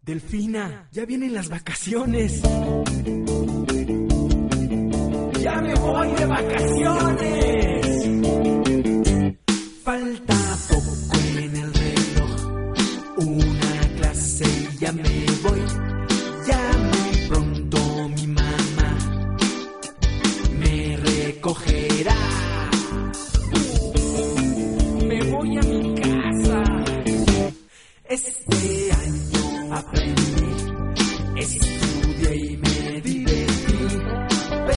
Delfina, ya vienen las vacaciones. ¡Ya me voy de vacaciones! Falta poco en el reloj, una clase y ya me voy. Ya muy pronto mi mamá me recogerá. Me voy a mi casa. Este año aprendí.